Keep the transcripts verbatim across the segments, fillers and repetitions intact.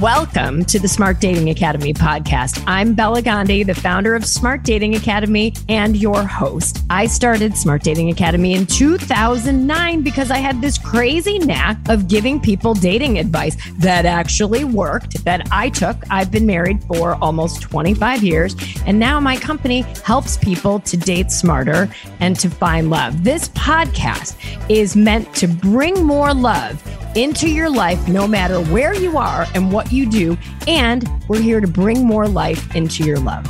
Welcome to the Smart Dating Academy podcast. I'm Bella Gandhi, the founder of Smart Dating Academy and your host. I started Smart Dating Academy in two thousand nine because I had this crazy knack of giving people dating advice that actually worked, that I took. I've been married for almost twenty-five years, and now my company helps people to date smarter and to find love. This podcast is meant to bring more love into your life, no matter where you are and what you do. And we're here to bring more life into your love.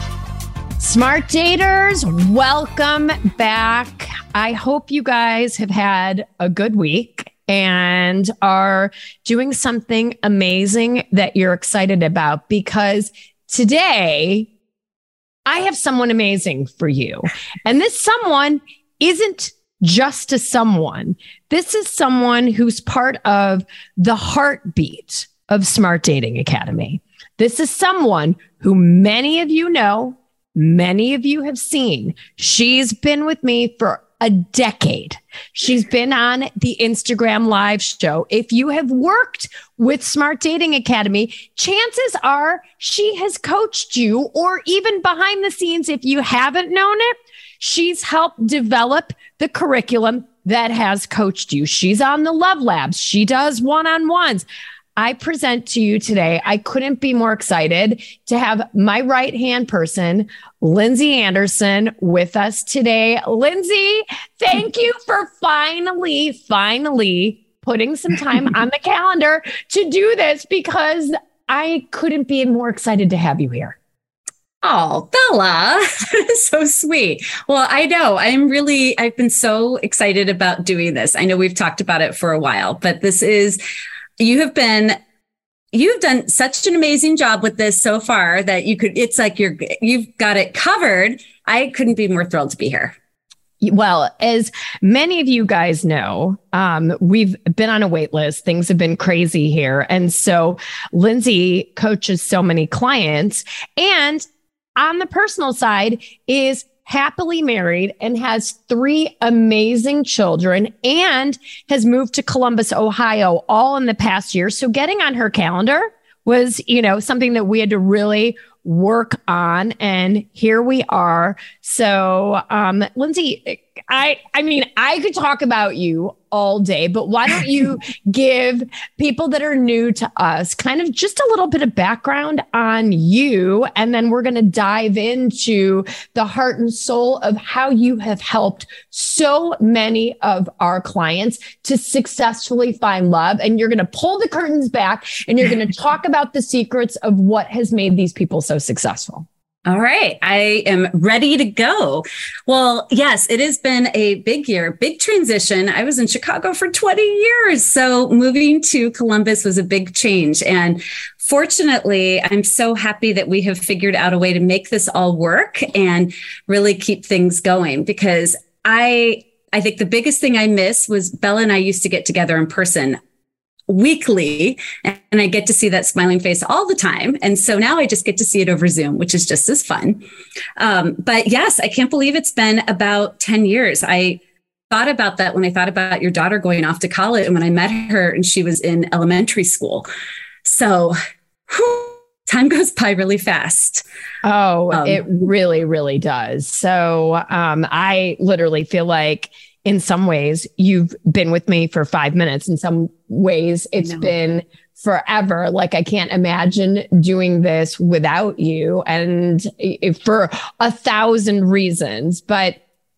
Smart daters, welcome back. I hope you guys have had a good week and are doing something amazing that you're excited about, because today I have someone amazing for you. And this someone isn't just a someone. This is someone who's part of the heartbeat of Smart Dating Academy. This is someone who many of you know, many of you have seen. She's been with me for a decade. She's been on the Instagram live show. If you have worked with Smart Dating Academy, chances are she has coached you, or even behind the scenes, if you haven't known it, she's helped develop the curriculum that has coached you. She's on the Love Labs. She does one-on-ones. I present to you today, I couldn't be more excited to have my right-hand person, Lindsay Anderson, with us today. Lindsay, thank you for finally, finally putting some time on the calendar to do this, because I couldn't be more excited to have you here. Oh, Bella, that is so sweet. Well, I know I'm really, I've been so excited about doing this. I know we've talked about it for a while, but this is, you have been, you've done such an amazing job with this so far that you could, it's like you're, you've got it covered. I couldn't be more thrilled to be here. Well, as many of you guys know, um, we've been on a wait list. Things have been crazy here. And so Lindsay coaches so many clients, and on the personal side is happily married and has three amazing children and has moved to Columbus, Ohio, all in the past year. So getting on her calendar was, you know, something that we had to really work on. And here we are. So, um, Lindsay, I, I mean, I could talk about you all day, but why don't you give people that are new to us kind of just a little bit of background on you, and then we're going to dive into the heart and soul of how you have helped so many of our clients to successfully find love. And you're going to pull the curtains back and you're going to talk about the secrets of what has made these people so successful. All right. I am ready to go. Well, yes, it has been a big year, big transition. I was in Chicago for twenty years. So moving to Columbus was a big change. And fortunately, I'm so happy that we have figured out a way to make this all work and really keep things going, because I, I think the biggest thing I miss was Bella and I used to get together in person weekly, and I get to see that smiling face all the time. And so now I just get to see it over Zoom, which is just as fun. Um, but yes, I can't believe it's been about ten years. I thought about that when I thought about your daughter going off to college, and when I met her and she was in elementary school. So whew, time goes by really fast. Oh, um, it really, really does. So um, I literally feel like in some ways you've been with me for five minutes. In some ways it's been forever. Like, I can't imagine doing this without you, and for a thousand reasons. But,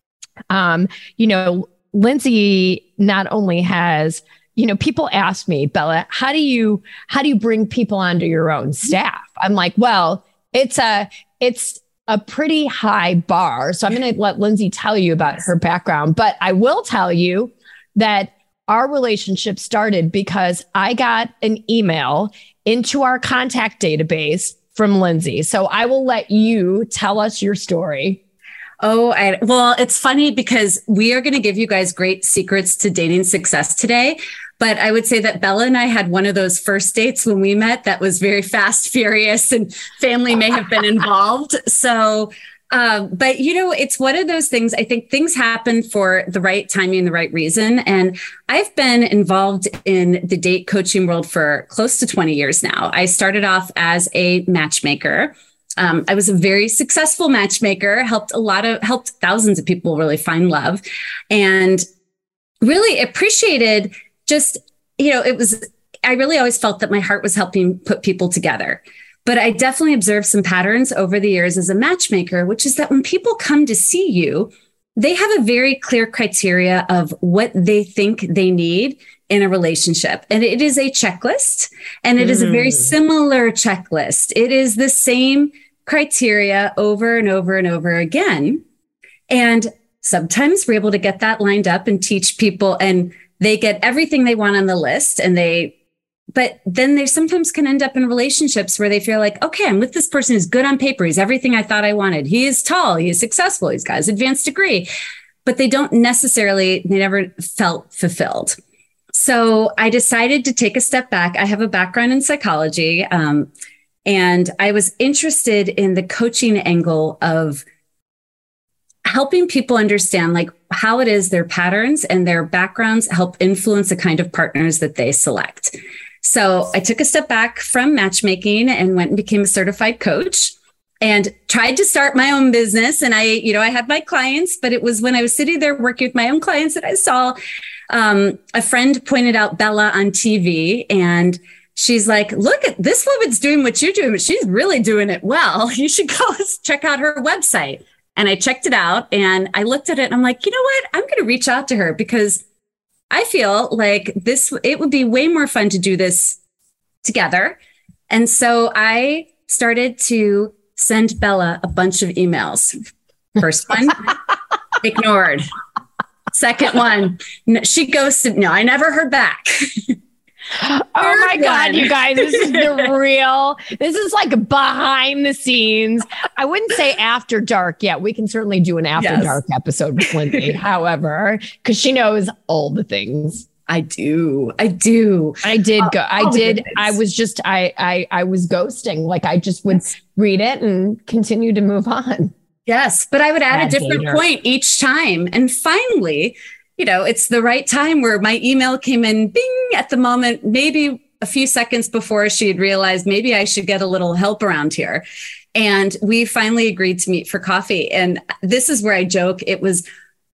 um, you know, Lindsay not only has, you know, people ask me, Bella, how do you, how do you bring people onto your own staff? I'm like, well, it's a, it's, a pretty high bar. So I'm going to let Lindsay tell you about her background, but I will tell you that our relationship started because I got an email into our contact database from Lindsay. So I will let you tell us your story. Oh, I, well, it's funny because we are going to give you guys great secrets to dating success today. But I would say that Bella and I had one of those first dates when we met that was very fast, furious, and family may have been involved. So Um, but, you know, it's one of those things. I think things happen for the right timing, the right reason. And I've been involved in the date coaching world for close to twenty years now. I started off as a matchmaker. Um, I was a very successful matchmaker, helped a lot of, helped thousands of people really find love, and really appreciated just, you know, it was, I really always felt that my heart was helping put people together. But I definitely observed some patterns over the years as a matchmaker, which is that when people come to see you, they have a very clear criteria of what they think they need in a relationship. And it is a checklist, and it mm. is a very similar checklist. It is the same criteria over and over and over again. And sometimes we're able to get that lined up and teach people, and they get everything they want on the list, and they But then they sometimes can end up in relationships where they feel like, okay, I'm with this person who's good on paper. He's everything I thought I wanted. He is tall. He is successful. He's got his advanced degree, but they don't necessarily, they never felt fulfilled. So I decided to take a step back. I have a background in psychology, um, and I was interested in the coaching angle of helping people understand like how it is their patterns and their backgrounds help influence the kind of partners that they select. So I took a step back from matchmaking and went and became a certified coach and tried to start my own business. And I, you know, I had my clients, but it was when I was sitting there working with my own clients that I saw um, a friend pointed out Bella on T V, and she's like, look at this woman's doing what you're doing, but she's really doing it well. You should go check out her website. And I checked it out and I looked at it and I'm like, you know what? I'm going to reach out to her because I feel like this, it would be way more fun to do this together. And so I started to send Bella a bunch of emails. First one, ignored. Second one, no, she ghosted. No, I never heard back. Oh my God, you guys, this is the real, this is like behind the scenes. I wouldn't say after dark yet. We can certainly do an after yes. dark episode with Lindsay, however, because she knows all the things. I do. I do. I did go. Uh, I did. I was just, I, I, I was ghosting. Like I just would yes. read it and continue to move on. Yes. But I would add Bad a different dater. point each time. And finally, you know, it's the right time where my email came in, bing, at the moment, maybe a few seconds before she had realized maybe I should get a little help around here. And we finally agreed to meet for coffee. And this is where I joke. It was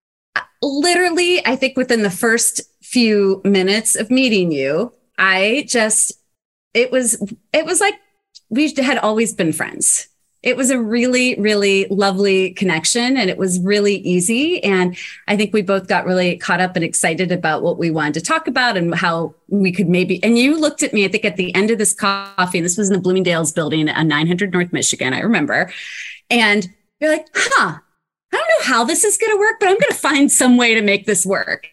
literally, I think within the first few minutes of meeting you, I just, it was, it was like we had always been friends. It was a really, really lovely connection, and it was really easy. And I think we both got really caught up and excited about what we wanted to talk about and how we could maybe, and you looked at me, I think at the end of this coffee, and this was in the Bloomingdale's building on nine hundred North Michigan, I remember. And you're like, huh, I don't know how this is going to work, but I'm going to find some way to make this work.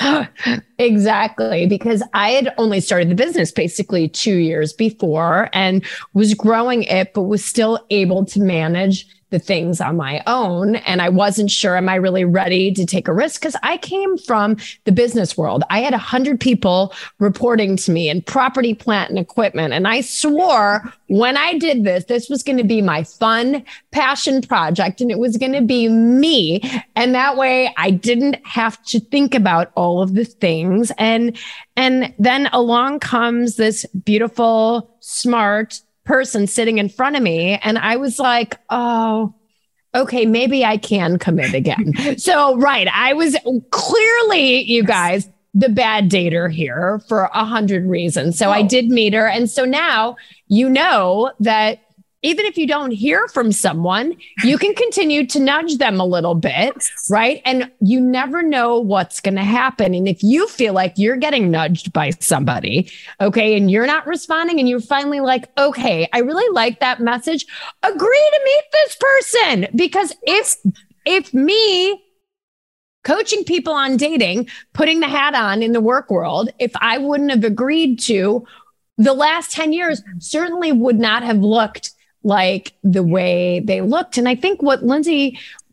Exactly, because I had only started the business basically two years before and was growing it, but was still able to manage the things on my own. And I wasn't sure, am I really ready to take a risk? Because I came from the business world. I had a hundred people reporting to me in property, plant, and equipment. And I swore when I did this, this was going to be my fun passion project, and it was going to be me. And that way I didn't have to think about all of the things. And, and then along comes this beautiful, smart person sitting in front of me. And I was like, oh, okay, maybe I can commit again. So, right. I was clearly, you guys, the bad dater here for a hundred reasons. So oh. I did meet her. And so now you know that even if you don't hear from someone, you can continue to nudge them a little bit, right? And you never know what's going to happen. And if you feel like you're getting nudged by somebody, okay, and you're not responding, and you're finally like, okay, I really like that message, agree to meet this person. Because if, if me coaching people on dating, putting the hat on in the work world, if I wouldn't have agreed to, the last ten years certainly would not have looked like the way they looked. And I think what Lindsay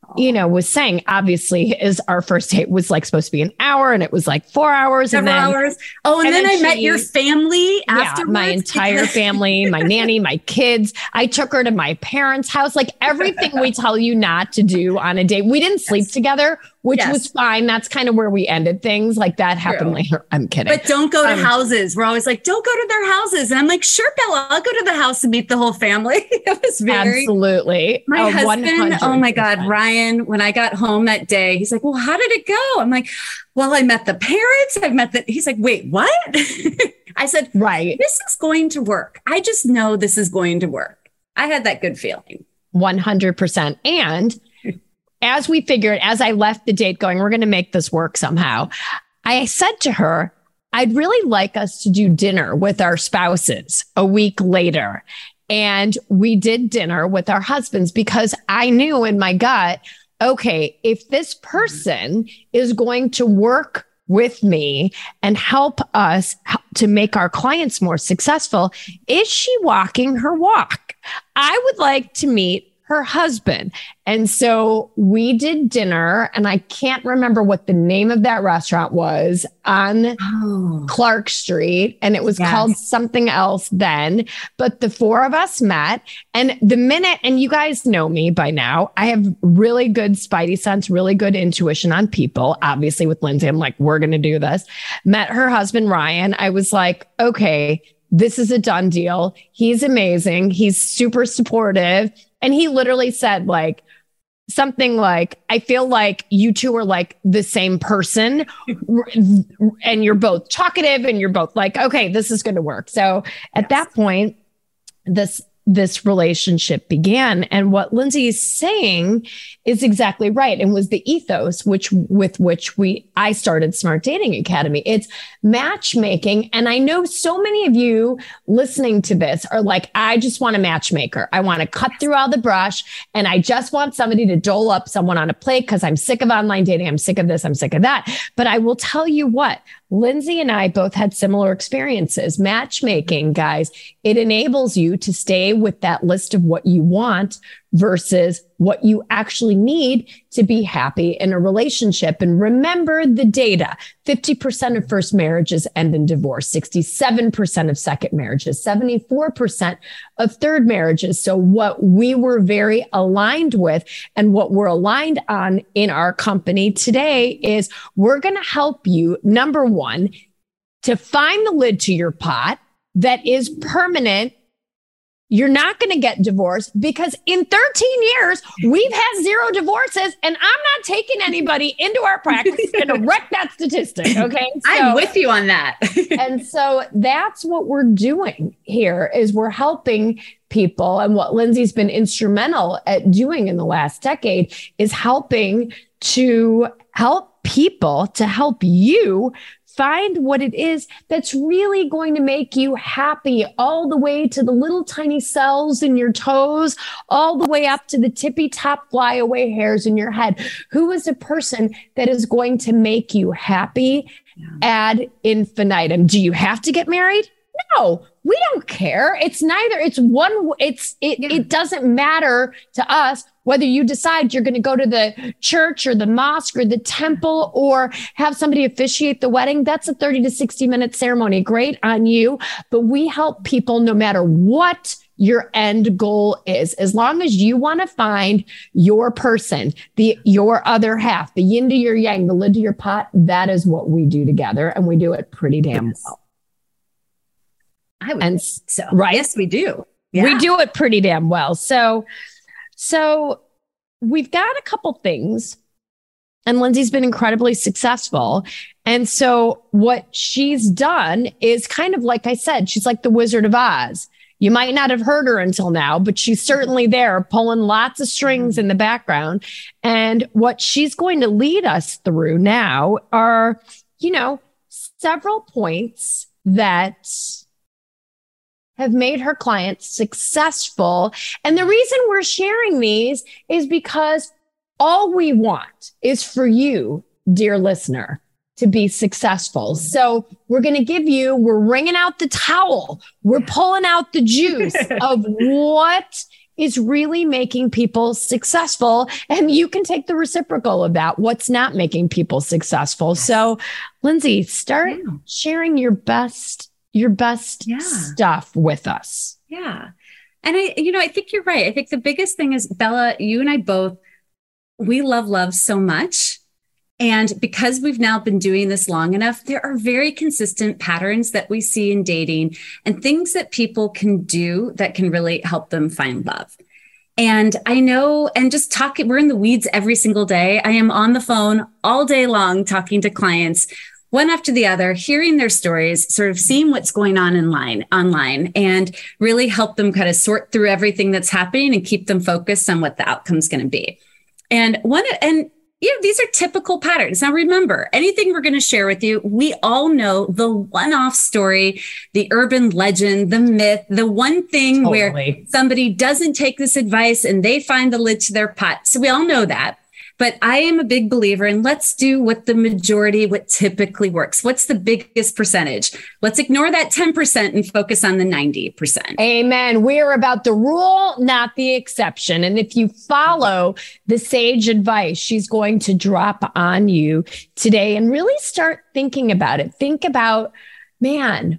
you know, was saying, obviously, is our first date was like supposed to be an hour and it was like four hours. Several and then, hours. Oh, and, and then, then I she, met your family afterwards. Yeah, my entire family, my nanny, my kids. I took her to my parents' house, like everything we tell you not to do on a date. We didn't sleep yes. together, which yes. was fine. That's kind of where we ended things. Like that happened True. later. I'm kidding. But don't go to um, houses. We're always like, don't go to their houses. And I'm like, sure, Bella, I'll go to the house and meet the whole family. It was very. Absolutely. My oh, husband, one hundred percent. Oh my God, Ryan, when I got home that day, he's like, well, how did it go? I'm like, well, I met the parents. I've met the, he's like, wait, what? I said, right. This is going to work. I just know this is going to work. I had that good feeling. one hundred percent. And as we figured, as I left the date going, we're going to make this work somehow. I said to her, I'd really like us to do dinner with our spouses a week later. And we did dinner with our husbands because I knew in my gut, okay, if this person is going to work with me and help us to make our clients more successful, is she walking her walk? I would like to meet her husband. And so we did dinner, and I can't remember what the name of that restaurant was on oh. Clark Street. And it was yes. called something else then, but the four of us met, and the minute, and you guys know me by now, I have really good spidey sense, really good intuition on people. Obviously with Lindsay, I'm like, we're going to do this. Met her husband, Ryan. I was like, okay, this is a done deal. He's amazing. He's super supportive. And he literally said like something like, I feel like you two are like the same person and you're both talkative and you're both like, okay, this is going to work. So at yes. that point, this this relationship began. And what Lindsay is saying is exactly right. And was the ethos which with which we I started Smart Dating Academy. It's matchmaking. And I know so many of you listening to this are like, I just want a matchmaker. I want to cut through all the brush. And I just want somebody to dole up someone on a plate because I'm sick of online dating. I'm sick of this. I'm sick of that. But I will tell you what, Lindsay and I both had similar experiences. Matchmaking, guys, it enables you to stay with that list of what you want versus what you actually need to be happy in a relationship. And remember the data. fifty percent of first marriages end in divorce, sixty-seven percent of second marriages, seventy-four percent of third marriages. So what we were very aligned with and what we're aligned on in our company today is we're going to help you, number one, to find the lid to your pot that is permanent. You're not going to get divorced because in thirteen years, we've had zero divorces, and I'm not taking anybody into our practice and to wreck that statistic. Okay. So, I'm with you on that. And so that's what we're doing here is we're helping people. And what Lindsay's been instrumental at doing in the last decade is helping to help people, to help you find what it is that's really going to make you happy, all the way to the little tiny cells in your toes, all the way up to the tippy top flyaway hairs in your head. Who is a person that is going to make you happy yeah. ad infinitum? Do you have to get married? No, we don't care. It's neither. It's one. It's it. Yeah. It doesn't matter to us whether you decide you're going to go to the church or the mosque or the temple or have somebody officiate the wedding. That's a thirty to sixty minute ceremony. Great on you. But we help people no matter what your end goal is. As long as you want to find your person, the your other half, the yin to your yang, the lid to your pot, that is what we do together. And we do it pretty damn yes. well. I would and so. Right? Yes, we do. Yeah. We do it pretty damn well. So, so we've got a couple things, and Lindsay's been incredibly successful. And so what she's done is kind of like I said, she's like the Wizard of Oz. You might not have heard her until now, but she's certainly there pulling lots of strings in the background. And what she's going to lead us through now are, you know, several points that have made her clients successful. And the reason we're sharing these is because all we want is for you, dear listener, to be successful. So we're going to give you, we're wringing out the towel. We're pulling out the juice of what is really making people successful. And you can take the reciprocal of that. What's not making people successful? So, Lindsay, start yeah. sharing your best, your best yeah. stuff with us. Yeah. And I, you know, I think you're right. I think the biggest thing is, Bella, you and I both, we love love so much. And because we've now been doing this long enough, there are very consistent patterns that we see in dating and things that people can do that can really help them find love. And I know, and just talking, we're in the weeds every single day. I am on the phone all day long talking to clients, one after the other, hearing their stories, sort of seeing what's going on in line, online, and really help them kind of sort through everything that's happening and keep them focused on what the outcome's going to be. And one, and you know, these are typical patterns. Now, remember, anything we're going to share with you, we all know the one-off story, the urban legend, the myth, the one thing totally. Where somebody doesn't take this advice and they find the lid to their pot. So we all know that. But I am a big believer in let's do what the majority, what typically works. What's the biggest percentage? Let's ignore that ten percent and focus on the ninety percent. Amen. We're about the rule, not the exception. And if you follow the sage advice she's going to drop on you today and really start thinking about it, think about, man,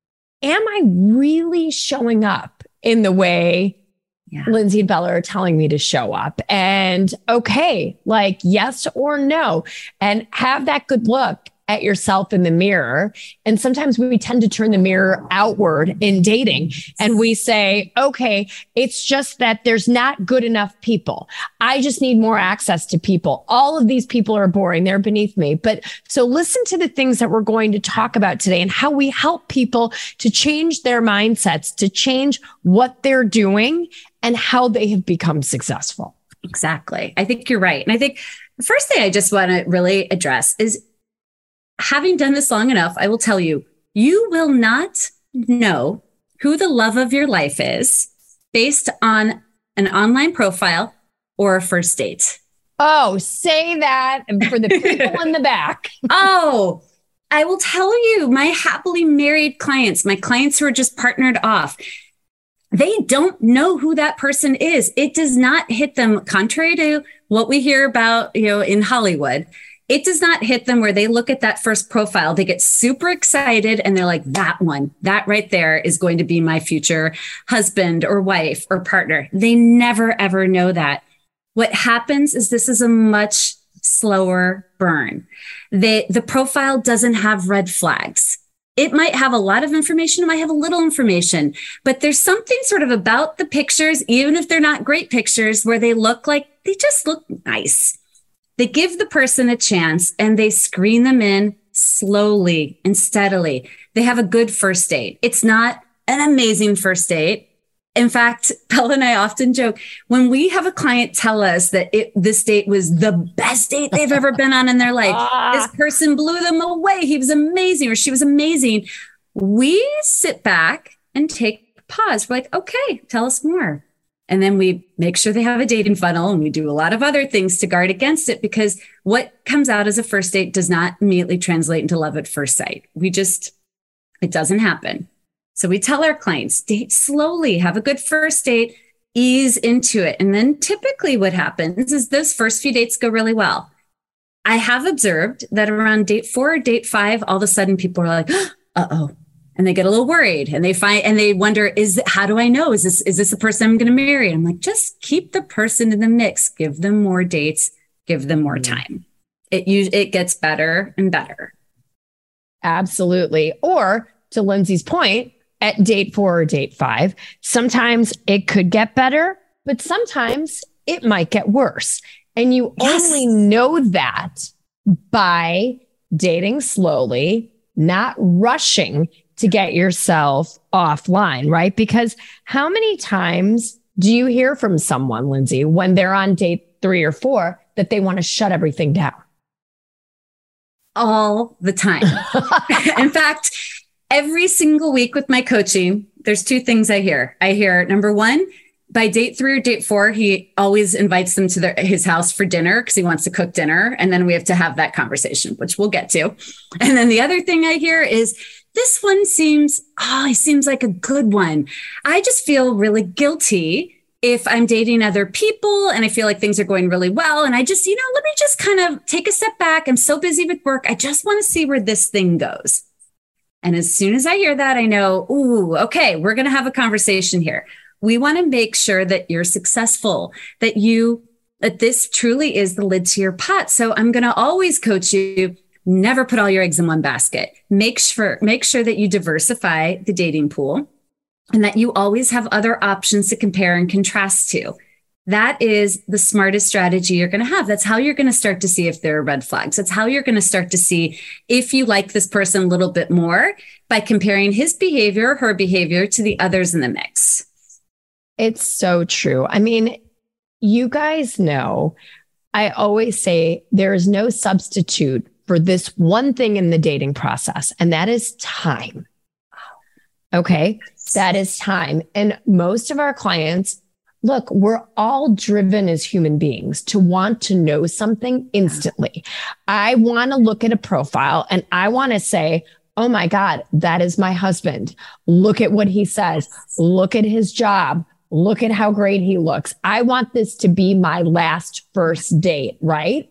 am I really showing up in the way Yeah. Lindsay and Bella are telling me to show up? And okay, like yes or no, and have that good look at yourself in the mirror. And sometimes we tend to turn the mirror outward in dating and we say, okay, it's just that there's not good enough people. I just need more access to people. All of these people are boring. They're beneath me. But so listen to the things that we're going to talk about today and how we help people to change their mindsets, to change what they're doing and how they have become successful. Exactly. I think you're right. And I think the first thing I just want to really address is, having done this long enough, I will tell you, you will not know who the love of your life is based on an online profile or a first date. Oh, say that for the people in the back. Oh, I will tell you, my happily married clients, my clients who are just partnered off, they don't know who that person is. It does not hit them, contrary to what we hear about, you know, in Hollywood. It does not hit them where they look at that first profile, they get super excited and they're like, that one, that right there is going to be my future husband or wife or partner. They never, ever know that. What happens is this is a much slower burn. They, the profile doesn't have red flags. It might have a lot of information, it might have a little information, but there's something sort of about the pictures, even if they're not great pictures, where they look like they just look nice. They give the person a chance and they screen them in slowly and steadily. They have a good first date. It's not an amazing first date. In fact, Bella and I often joke, when we have a client tell us that it, this date was the best date they've ever been on in their life, this person blew them away, he was amazing, or she was amazing, we sit back and take a pause. We're like, okay, tell us more. And then we make sure they have a dating funnel and we do a lot of other things to guard against it, because what comes out as a first date does not immediately translate into love at first sight. We just, it doesn't happen. So we tell our clients, date slowly, have a good first date, ease into it. And then typically what happens is those first few dates go really well. I have observed that around date four or date five, all of a sudden people are like, uh-oh. And they get a little worried and they find, and they wonder, is it, how do I know? Is this, is this the person I'm going to marry? I'm like, just keep the person in the mix, give them more dates, give them more time. It usually, it gets better and better. Absolutely. Or to Lindsay's point, at date four or date five, sometimes it could get better, but sometimes it might get worse. And you yes. only know that by dating slowly, not rushing to get yourself offline, right? Because how many times do you hear from someone, Lindsay, when they're on date three or four, that they want to shut everything down? All the time. In fact, every single week with my coaching, there's two things I hear. I hear, number one, by date three or date four, he always invites them to their, his house for dinner because he wants to cook dinner. And then we have to have that conversation, which we'll get to. And then the other thing I hear is, this one seems, oh, he seems like a good one. I just feel really guilty if I'm dating other people and I feel like things are going really well, and I just, you know, let me just kind of take a step back. I'm so busy with work. I just want to see where this thing goes. And as soon as I hear that, I know, ooh, okay, we're going to have a conversation here. We want to make sure that you're successful, that you, that this truly is the lid to your pot. So I'm going to always coach you. Never put all your eggs in one basket. Make sure, make sure that you diversify the dating pool and that you always have other options to compare and contrast to. That is the smartest strategy you're going to have. That's how you're going to start to see if there are red flags. That's how you're going to start to see if you like this person a little bit more by comparing his behavior, her behavior to the others in the mix. It's so true. I mean, you guys know, I always say there is no substitute for this one thing in the dating process, and that is time. Okay, that is time. And most of our clients, look, we're all driven as human beings to want to know something instantly. I want to look at a profile and I want to say, oh my God, that is my husband. Look at what he says. Look at his job. Look at how great he looks. I want this to be my last first date, right?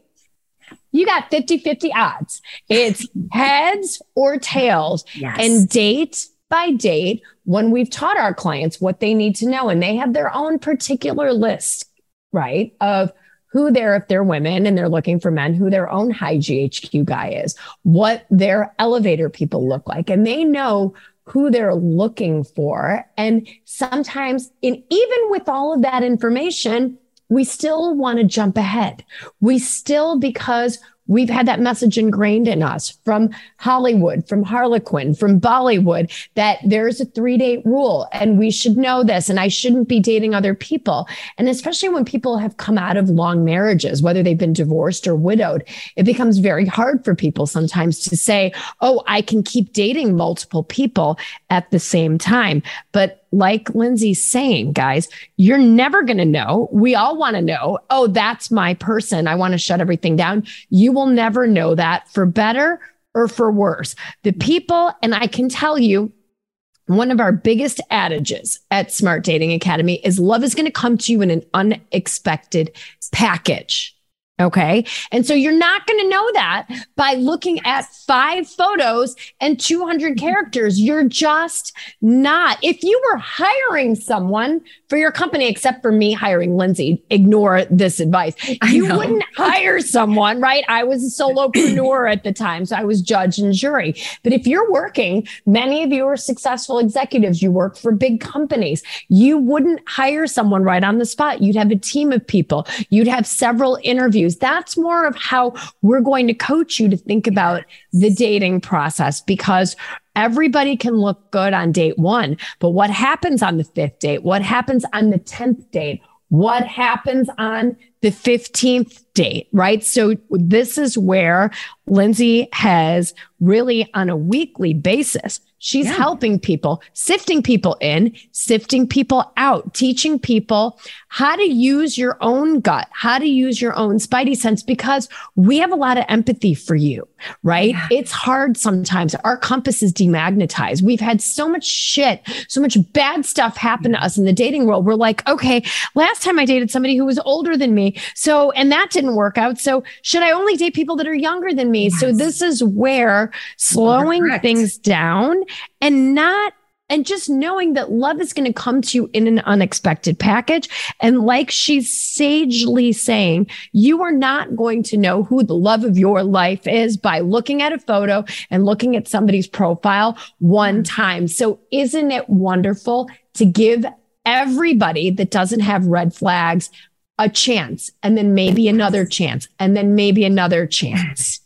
You got fifty-fifty odds. It's heads or tails. Yes. And date by date, when we've taught our clients what they need to know, and they have their own particular list, right, of who they're, if they're women and they're looking for men, who their own high G H Q guy is, what their elevator people look like. And they know who they're looking for. And sometimes, in, even with all of that information, we still want to jump ahead. We still, because we've had that message ingrained in us from Hollywood, from Harlequin, from Bollywood, that there's a three date rule and we should know this and I shouldn't be dating other people. And especially when people have come out of long marriages, whether they've been divorced or widowed, it becomes very hard for people sometimes to say, oh, I can keep dating multiple people at the same time. But like Lindsay's saying, guys, you're never going to know. We all want to know, oh, that's my person. I want to shut everything down. You will never know that, for better or for worse. The people, and I can tell you, one of our biggest adages at Smart Dating Academy is love is going to come to you in an unexpected package. Okay. And so you're not going to know that by looking at five photos and two hundred characters. You're just not. If you were hiring someone for your company, except for me hiring Lindsay, ignore this advice. You wouldn't hire someone, right? I was a solopreneur at the time, so I was judge and jury. But if you're working, many of you are successful executives. You work for big companies. You wouldn't hire someone right on the spot. You'd have a team of people. You'd have several interviews. That's more of how we're going to coach you to think about the dating process, because everybody can look good on date one, but what happens on the fifth date? What happens on the tenth date? What happens on the fifteenth date, right? So this is where Lindsay has really, on a weekly basis, she's yeah. helping people, sifting people in, sifting people out, teaching people how to use your own gut, how to use your own spidey sense, because we have a lot of empathy for you, right? Yeah. It's hard sometimes. Our compass is demagnetized. We've had so much shit, so much bad stuff happen to us in the dating world. We're like, okay, last time I dated somebody who was older than me. So, and that didn't work out. So should I only date people that are younger than me? Yes. So this is where slowing things down and not, and just knowing that love is going to come to you in an unexpected package. And like she's sagely saying, you are not going to know who the love of your life is by looking at a photo and looking at somebody's profile one time. So isn't it wonderful to give everybody that doesn't have red flags a chance, and then maybe another chance, and then maybe another chance?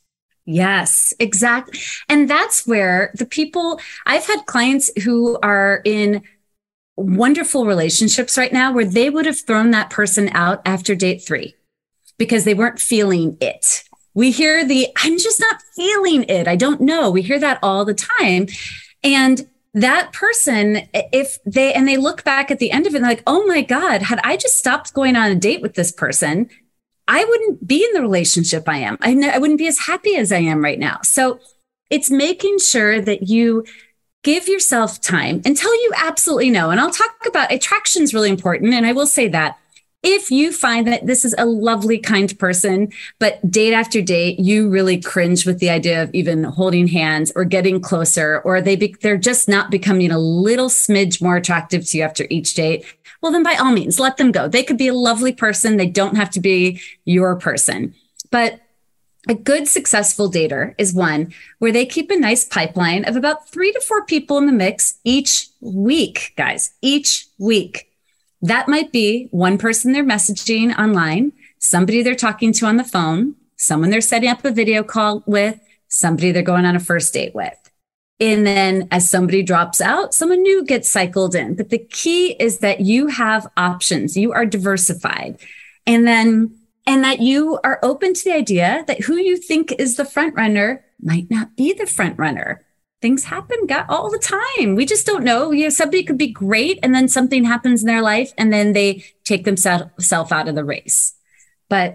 Yes, exactly. And that's where the people, I've had clients who are in wonderful relationships right now where they would have thrown that person out after date three because they weren't feeling it. We hear the, I'm just not feeling it. I don't know. We hear that all the time. And that person, if they, and they look back at the end of it and they're like, oh my God, had I just stopped going on a date with this person, I wouldn't be in the relationship I am. I, I wouldn't be as happy as I am right now. So it's making sure that you give yourself time until you absolutely know. And I'll talk about attraction is really important. And I will say that if you find that this is a lovely, kind person, but date after date, you really cringe with the idea of even holding hands or getting closer, or they be, they're just not becoming a little smidge more attractive to you after each date, well, then by all means, let them go. They could be a lovely person. They don't have to be your person. But a good, successful dater is one where they keep a nice pipeline of about three to four people in the mix each week, guys, each week. That might be one person they're messaging online, somebody they're talking to on the phone, someone they're setting up a video call with, somebody they're going on a first date with. And then as somebody drops out, someone new gets cycled in. But the key is that you have options. You are diversified. And then, and that you are open to the idea that who you think is the front runner might not be the front runner. Things happen got all the time. We just don't know. You know, somebody could be great and then something happens in their life and then they take themselves out of the race. But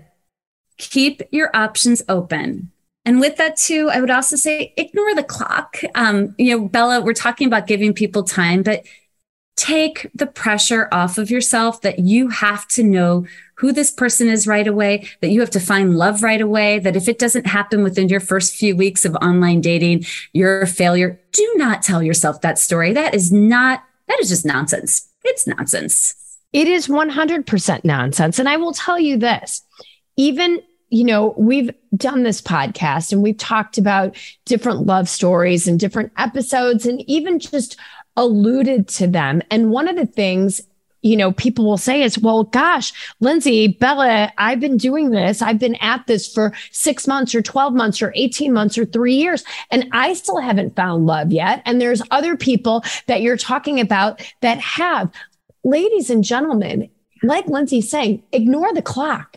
keep your options open. And with that too, I would also say ignore the clock. Um, you know, Bella, we're talking about giving people time, but take the pressure off of yourself that you have to know who this person is right away, that you have to find love right away, that if it doesn't happen within your first few weeks of online dating, you're a failure. Do not tell yourself that story. That is not, that is just nonsense. It's nonsense. It is one hundred percent nonsense. And I will tell you this, even, you know, we've done this podcast and we've talked about different love stories and different episodes and even just alluded to them. And one of the things, you know, people will say is, well, gosh, Lindsay, Bella, I've been doing this. I've been at this for six months or twelve months or eighteen months or three years. And I still haven't found love yet. And there's other people that you're talking about that have. Ladies and gentlemen, like Lindsay's saying, ignore the clock.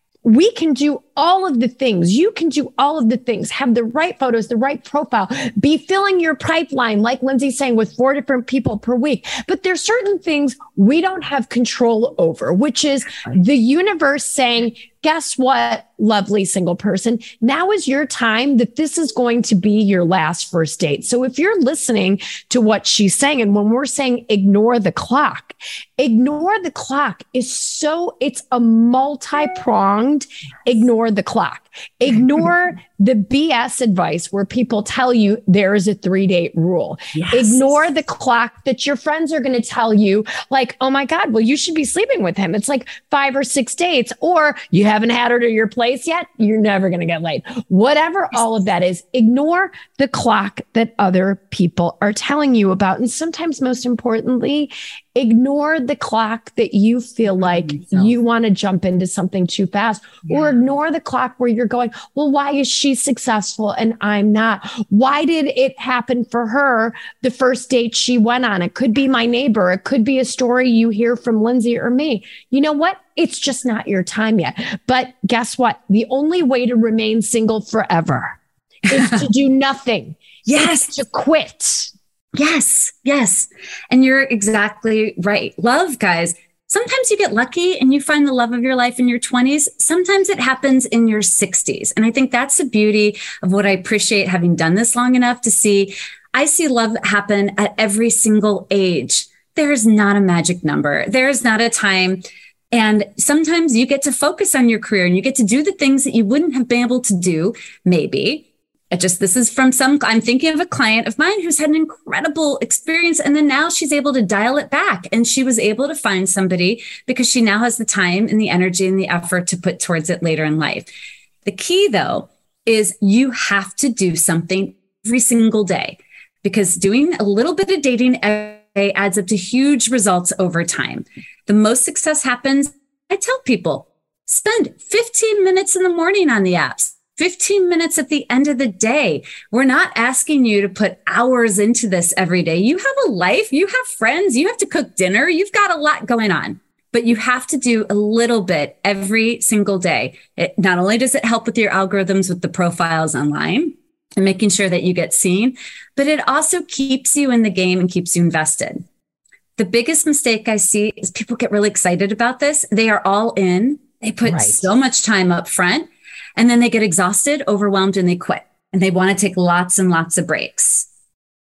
We can do all of the things. You can do all of the things, have the right photos, the right profile, be filling your pipeline, like Lindsay's saying, with four different people per week. But there's certain things we don't have control over, which is the universe saying, guess what, lovely single person? Now is your time that this is going to be your last first date. So if you're listening to what she's saying, and when we're saying ignore the clock, ignore the clock is so, it's a multi-pronged ignore the clock. Ignore the B S advice where people tell you there is a three date rule. Yes. Ignore the clock that your friends are going to tell you like, oh my God, well, you should be sleeping with him. It's like five or six dates, or you haven't had her to your place yet. You're never going to get laid. Whatever all of that is, ignore the clock that other people are telling you about. And sometimes most importantly, ignore the clock that you feel like you want to jump into something too fast, yeah. or ignore the clock where you're going, well, why is she successful and I'm not? Why did it happen for her the first date she went on? It could be my neighbor. It could be a story you hear from Lindsay or me. You know what? It's just not your time yet. But guess what? The only way to remain single forever is to do nothing. Yes. It's to quit. Yes, yes. And you're exactly right. Love, guys. Sometimes you get lucky and you find the love of your life in your twenties. Sometimes it happens in your sixties. And I think that's the beauty of what I appreciate having done this long enough to see. I see love happen at every single age. There's not a magic number. There's not a time. And sometimes you get to focus on your career and you get to do the things that you wouldn't have been able to do, maybe. It just, this is from some, I'm thinking of a client of mine who's had an incredible experience. And then now she's able to dial it back. And she was able to find somebody because she now has the time and the energy and the effort to put towards it later in life. The key though, is you have to do something every single day, because doing a little bit of dating every day adds up to huge results over time. The most success happens, I tell people, spend fifteen minutes in the morning on the apps. fifteen minutes at the end of the day. We're not asking you to put hours into this every day. You have a life, you have friends, you have to cook dinner, you've got a lot going on, but you have to do a little bit every single day. It not only does it help with your algorithms with the profiles online and making sure that you get seen, but it also keeps you in the game and keeps you invested. The biggest mistake I see is people get really excited about this. They are all in. They put right. so much time up front. And then they get exhausted, overwhelmed, and they quit. And they want to take lots and lots of breaks.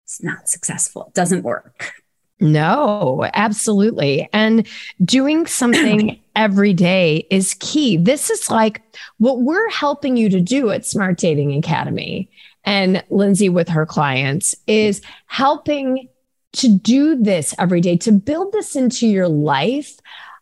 it's not successful. It doesn't work. No, absolutely. And doing something every day is key. This is like what we're helping you to do at Smart Dating Academy. And Lindsay with her clients is helping to do this every day, to build this into your life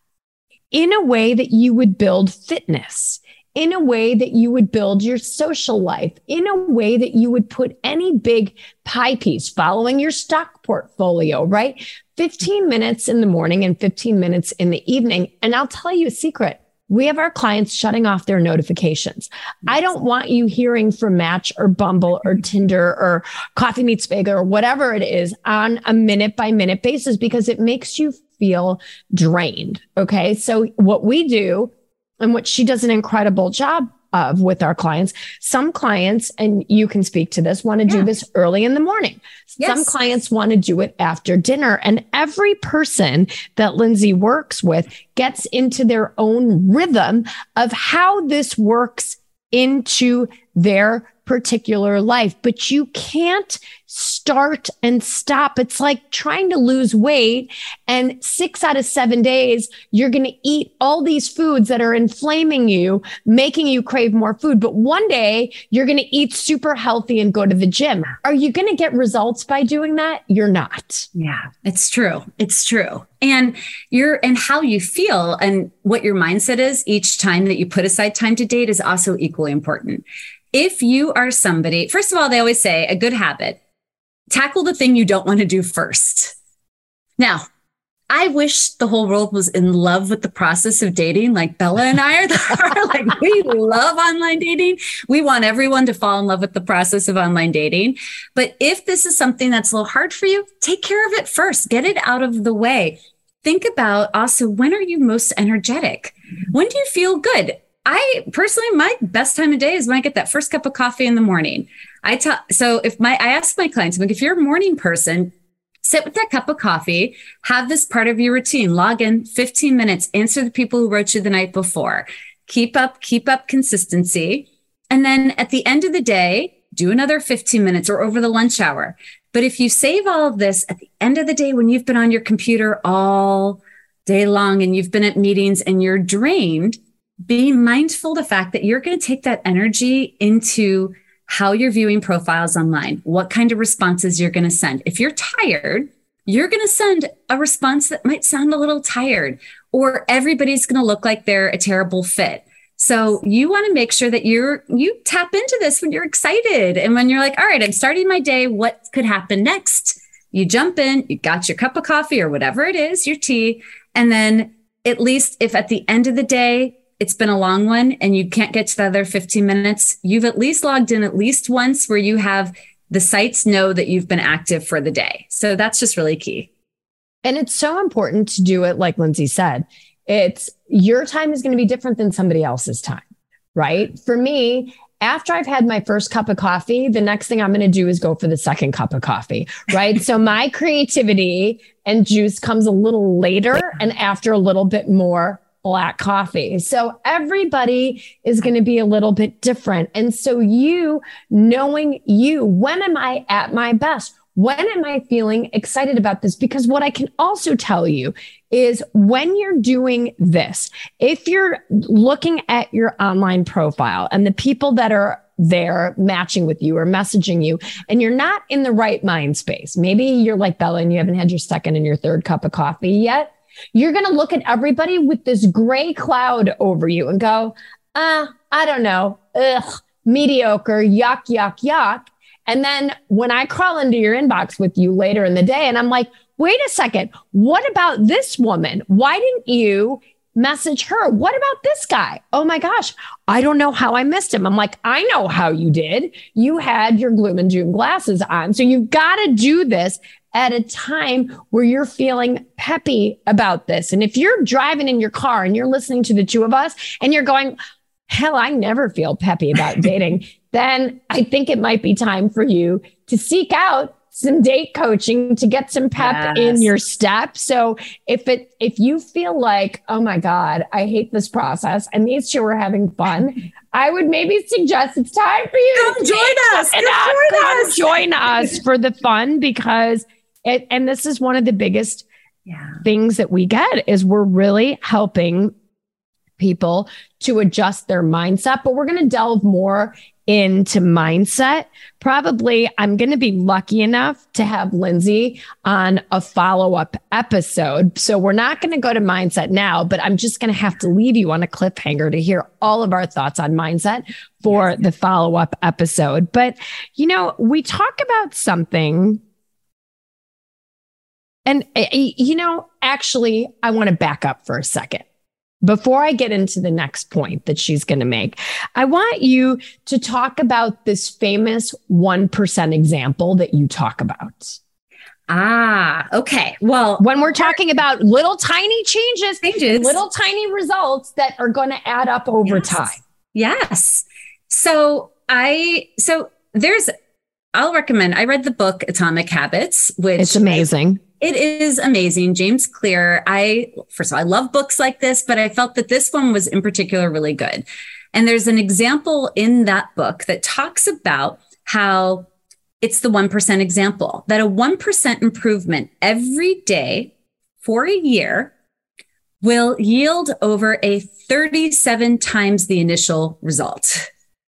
in a way that you would build fitness, in a way that you would build your social life, in a way that you would put any big pie piece following your stock portfolio, right? fifteen minutes in the morning and fifteen minutes in the evening. And I'll tell you a secret. We have our clients shutting off their notifications. I don't want you hearing from Match or Bumble or Tinder or Coffee Meets Bagel or whatever it is on a minute by minute basis, because it makes you feel drained. Okay. So what we do, and what she does an incredible job of with our clients, some clients, and you can speak to this, want to yeah. do this early in the morning. Yes. Some clients want to do it after dinner. And every person that Lindsay works with gets into their own rhythm of how this works into their particular life. But you can't start and stop. It's like trying to lose weight, and six out of seven days, you're going to eat all these foods that are inflaming you, making you crave more food. But one day you're going to eat super healthy and go to the gym. Are you going to get results by doing that? You're not. Yeah, it's true. It's true. And you're, and how you feel and what your mindset is each time that you put aside time to date is also equally important. If you are somebody, first of all, they always say a good habit, tackle the thing you don't want to do first. Now, I wish the whole world was in love with the process of dating like Bella and I are. Like, we love online dating. We want everyone to fall in love with the process of online dating. But if this is something that's a little hard for you, take care of it first. Get it out of the way. Think about also, when are you most energetic? When do you feel good? I personally, my best time of day is when I get that first cup of coffee in the morning. I tell, so if my, I ask my clients, like, if you're a morning person, sit with that cup of coffee, have this part of your routine, log in fifteen minutes, answer the people who wrote you the night before, keep up, keep up consistency. And then at the end of the day, do another fifteen minutes or over the lunch hour. But if you save all of this at the end of the day, when you've been on your computer all day long and you've been at meetings and you're drained, be mindful of the fact that you're going to take that energy into how you're viewing profiles online, what kind of responses you're going to send. If you're tired, you're going to send a response that might sound a little tired, or everybody's going to look like they're a terrible fit. So you want to make sure that you're, you tap into this when you're excited. And when you're like, all right, I'm starting my day, what could happen next? You jump in, you got your cup of coffee or whatever it is, your tea. And then at least if at the end of the day, it's been a long one and you can't get to the other fifteen minutes, you've at least logged in at least once where you have the sites know that you've been active for the day. So that's just really key. And it's so important to do it. Like Lindsay said, it's your time is going to be different than somebody else's time, right? For me, after I've had my first cup of coffee, the next thing I'm going to do is go for the second cup of coffee, right? So my creativity and juice comes a little later and after a little bit more black coffee. So everybody is going to be a little bit different. And so you knowing you, when am I at my best? When am I feeling excited about this? Because what I can also tell you is when you're doing this, if you're looking at your online profile and the people that are there matching with you or messaging you, and you're not in the right mind space, maybe you're like Bella and you haven't had your second and your third cup of coffee yet, you're going to look at everybody with this gray cloud over you and go, uh, I don't know, ugh, mediocre, yuck, yuck, yuck. And then when I crawl into your inbox with you later in the day and I'm like, wait a second, what about this woman? Why didn't you message her? What about this guy? Oh my gosh, I don't know how I missed him. I'm like, I know how you did. You had your gloom and doom glasses on. So you've got to do this at a time where you're feeling peppy about this. And if you're driving in your car and you're listening to the two of us and you're going, hell, I never feel peppy about dating, then I think it might be time for you to seek out some date coaching to get some pep Yes. in your step. So if it, if you feel like, oh my God, I hate this process and these two are having fun, I would maybe suggest it's time for you Come to join take us. it Come out. join Come us. join us for the fun, because it, and this is one of the biggest Yeah. things that we get is we're really helping people to adjust their mindset, but we're going to delve more into mindset. Probably I'm going to be lucky enough to have Lindsay on a follow-up episode. So we're not going to go to mindset now, but I'm just going to have to leave you on a cliffhanger to hear all of our thoughts on mindset for the follow-up episode. But, you know, we talk about something. And, you know, actually, I want to back up for a second. Before I get into the next point that she's going to make, I want you to talk about this famous one percent example that you talk about. Ah, okay. Well, when we're talking about little tiny changes, changes. little tiny results that are going to add up over Yes. time. Yes. So I, so there's, I'll recommend, I read the book Atomic Habits, which It's amazing. It is amazing. James Clear. I, first of all, I love books like this, but I felt that this one was in particular really good. And there's an example in that book that talks about how it's the one percent example, that a one percent improvement every day for a year will yield over a thirty-seven times the initial result.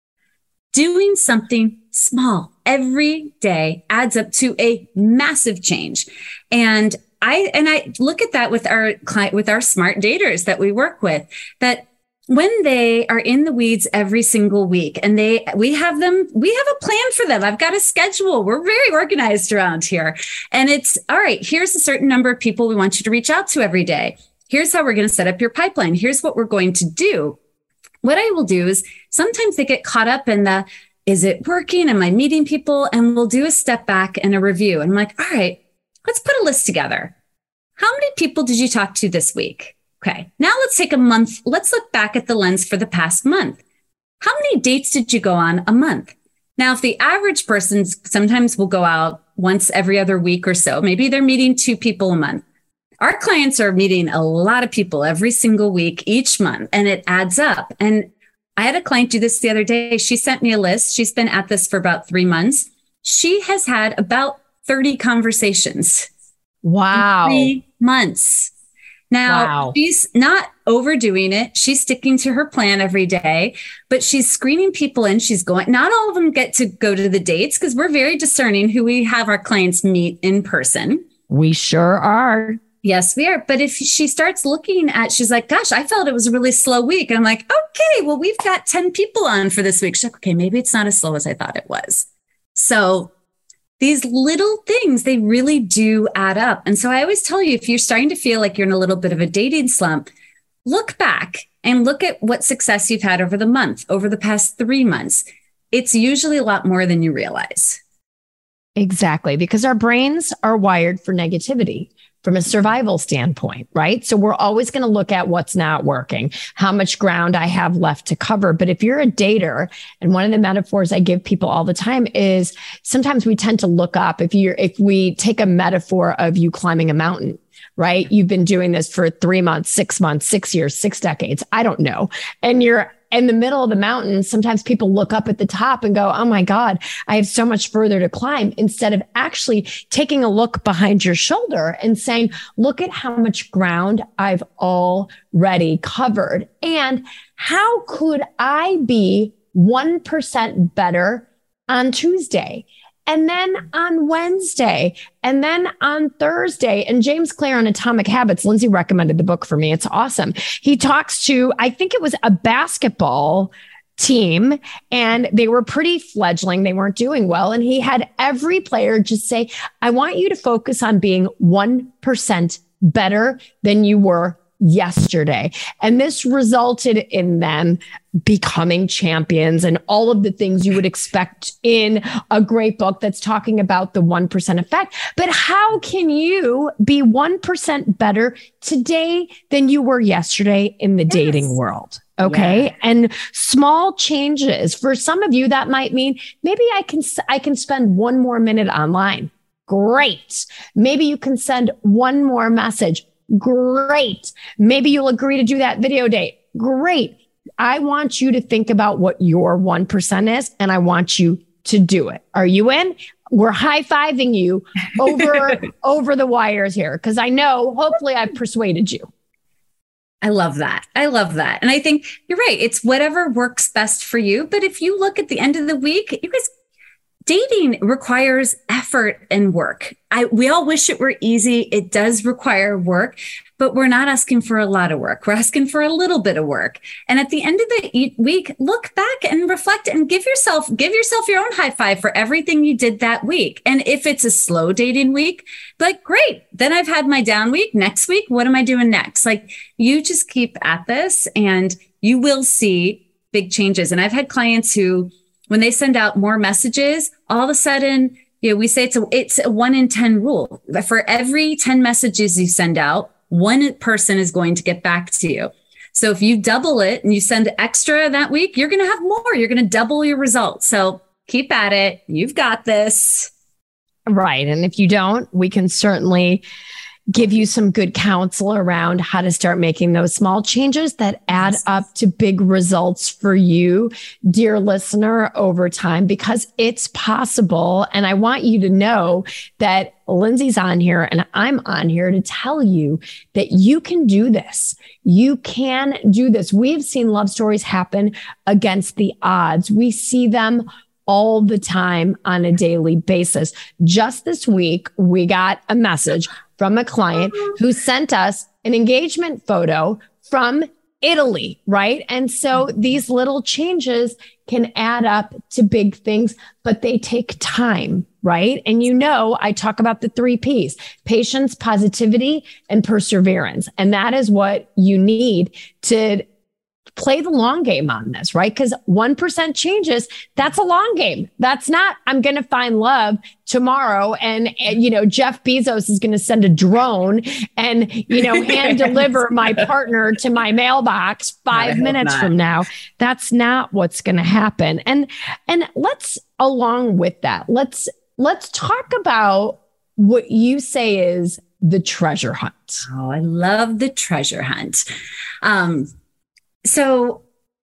Doing something small every day adds up to a massive change. And I, and I look at that with our client, with our smart daters that we work with, that when they are in the weeds every single week and they, we have them, we have a plan for them. I've got a schedule. We're very organized around here. And it's all right. Here's a certain number of people we want you to reach out to every day. Here's how we're going to set up your pipeline. Here's what we're going to do. What I will do is sometimes they get caught up in the, is it working? Am I meeting people? And we'll do a step back and a review. And I'm like, all right, let's put a list together. How many people did you talk to this week? Okay, now let's take a month. Let's look back at the lens for the past month. How many dates did you go on a month? Now, if the average person sometimes will go out once every other week or so, maybe they're meeting two people a month. Our clients are meeting a lot of people every single week, each month, and it adds up. And I had a client do this the other day. She sent me a list. She's been at this for about three months. She has had about thirty conversations. Wow. In three months. Now, Wow. She's not overdoing it. She's sticking to her plan every day, but she's screening people in. She's going, not all of them get to go to the dates because we're very discerning who we have our clients meet in person. We sure are. Yes, we are. But if she starts looking at, she's like, gosh, I felt it was a really slow week. And I'm like, okay, well, we've got ten people on for this week. She's like, okay, maybe it's not as slow as I thought it was. So these little things, they really do add up. And so I always tell you, if you're starting to feel like you're in a little bit of a dating slump, look back and look at what success you've had over the month, over the past three months. It's usually a lot more than you realize. Exactly, because our brains are wired for negativity from a survival standpoint, right? So we're always going to look at what's not working, how much ground I have left to cover. But if you're a dater, and one of the metaphors I give people all the time is sometimes we tend to look up. If you're, if we take a metaphor of you climbing a mountain, right? You've been doing this for three months, six months, six years, six decades. I don't know. And you're in the middle of the mountain. Sometimes people look up at the top and go, oh my God, I have so much further to climb, instead of actually taking a look behind your shoulder and saying, look at how much ground I've already covered. And how could I be one percent better on Tuesday? And then on Wednesday, and then on Thursday. And James Clear on Atomic Habits, Lindsay recommended the book for me. It's awesome. He talks to, I think it was a basketball team, and they were pretty fledgling. They weren't doing well. And he had every player just say, I want you to focus on being one percent better than you were yesterday. And this resulted in them becoming champions and all of the things you would expect in a great book that's talking about the one percent effect. But how can you be one percent better today than you were yesterday in the yes. dating world? Okay. Yeah. And small changes for some of you, that might mean maybe I can, I can spend one more minute online. Great. Maybe you can send one more message. Great. Maybe you'll agree to do that video date. Great. I want you to think about what your one percent is, and I want you to do it. Are you in? We're high-fiving you over, over the wires here, because I know, hopefully I've persuaded you. I love that. I love that. And I think you're right. It's whatever works best for you. But if you look at the end of the week, you guys, dating requires effort and work. I, we all wish it were easy. It does require work, but we're not asking for a lot of work. We're asking for a little bit of work. And at the end of the week, look back and reflect and give yourself, give yourself your own high five for everything you did that week. And if it's a slow dating week, like, great, then I've had my down week. Next week, what am I doing next? Like, you just keep at this and you will see big changes. And I've had clients who, when they send out more messages, all of a sudden, you know, we say it's a, it's a one in ten rule. For every ten messages you send out, one person is going to get back to you. So if you double it and you send extra that week, you're going to have more. You're going to double your results. So keep at it. You've got this. Right. And if you don't, we can certainly give you some good counsel around how to start making those small changes that add up to big results for you, dear listener, over time, because it's possible. And I want you to know that Lindsay's on here and I'm on here to tell you that you can do this. You can do this. We've seen love stories happen against the odds. We see them all the time on a daily basis. Just this week, we got a message from a client who sent us an engagement photo from Italy, right? And so these little changes can add up to big things, but they take time, right? And you know, I talk about the three P's: patience, positivity, and perseverance. And that is what you need to play the long game on this, right? Because one percent changes, that's a long game. That's not, I'm going to find love tomorrow. And, and, you know, Jeff Bezos is going to send a drone and, you know, hand deliver my partner to my mailbox five minutes not. from now. That's not what's going to happen. And, and let's, along with that, let's, let's talk about what you say is the treasure hunt. Oh, I love the treasure hunt. Um, So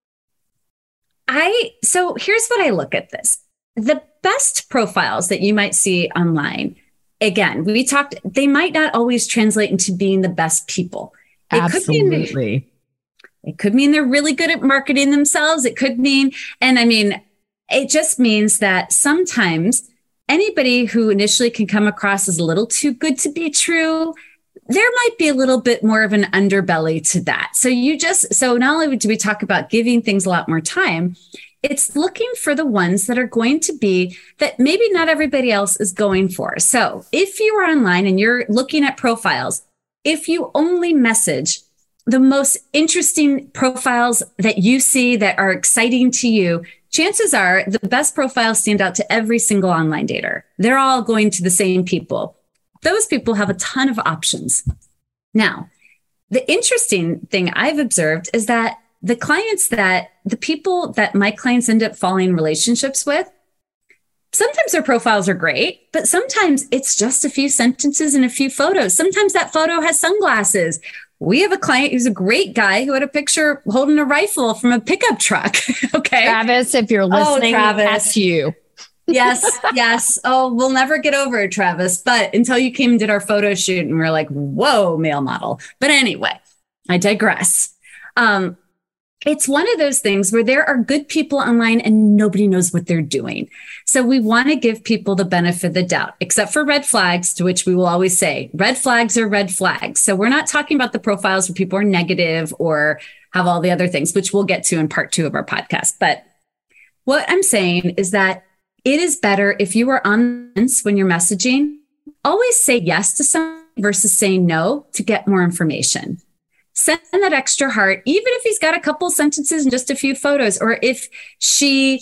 I, so here's what I look at this. The best profiles that you might see online, again, we talked, they might not always translate into being the best people. It Absolutely. Could mean, it could mean they're really good at marketing themselves. It could mean, and I mean, it just means that sometimes anybody who initially can come across as a little too good to be true, there might be a little bit more of an underbelly to that. So you just, so not only do we talk about giving things a lot more time, it's looking for the ones that are going to be that maybe not everybody else is going for. So if you are online and you're looking at profiles, if you only message the most interesting profiles that you see that are exciting to you, chances are the best profiles stand out to every single online dater. They're all going to the same people. Those people have a ton of options. Now, the interesting thing I've observed is that the clients that, the people that my clients end up falling in relationships with, sometimes their profiles are great, but sometimes it's just a few sentences and a few photos. Sometimes that photo has sunglasses. We have a client who's a great guy who had a picture holding a rifle from a pickup truck. Okay. Travis, if you're listening, oh, Travis. That's you. Yes, yes. Oh, we'll never get over it, Travis. But until you came and did our photo shoot and we're like, whoa, male model. But anyway, I digress. Um, it's one of those things where there are good people online and nobody knows what they're doing. So we want to give people the benefit of the doubt, except for red flags, to which we will always say red flags are red flags. So we're not talking about the profiles where people are negative or have all the other things, which we'll get to in part two of our podcast. But what I'm saying is that it is better if you are on this when you're messaging, always say yes to something versus saying no to get more information. Send that extra heart, even if he's got a couple sentences and just a few photos, or if she,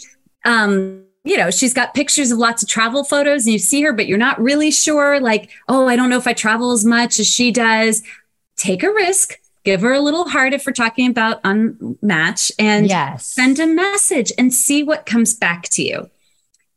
um, you know, she's got pictures of lots of travel photos and you see her, but you're not really sure, like, oh, I don't know if I travel as much as she does. Take a risk. Give her a little heart if we're talking about unmatch, and yes. Send a message and see what comes back to you.